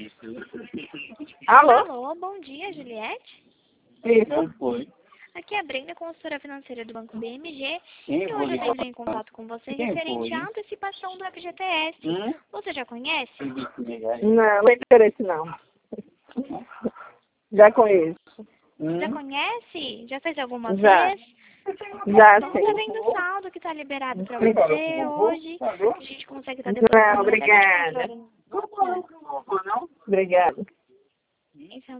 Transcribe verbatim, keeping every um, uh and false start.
Alô? Alô, bom dia, Juliette. Isso. Foi. Aqui é a Brenda, consultora financeira do Banco B M G. Quem E hoje eu foi? entrei em contato com você Quem referente foi? à antecipação do F G T S. Hum? Você já conhece? Não, não tem interesse não. Já conheço. Já Hum? conhece? Já fez alguma Já. vez? Já Então sei. tá vendo o saldo que tá liberado pra Quem falou você com o hoje. Falou? A gente consegue estar depositando Não, até vinte e quatro obrigada. horas. Não, não, não, não. Obrigada. Esse é o